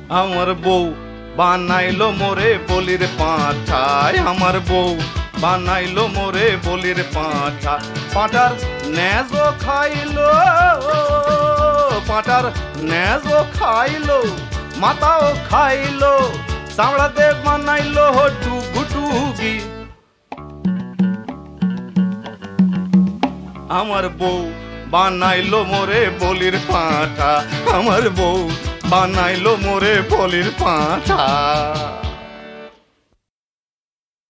আমার বউ বানাইলো মোরে বলির পাঁঠায়, আমার বউ বানাইলো মোরে বলির পাঁঠা। পাঁঠার নেজো খাইলো, পাঁঠার নেজো খাইলো, মাথাও খাইলো, চামড়া দে বানাইলো ডুগুডুগি। আমার বউ বানাইলো মোরে বলির পাঁঠা, আমার বউ বানাইলো মোরে বলির পাঁঠা।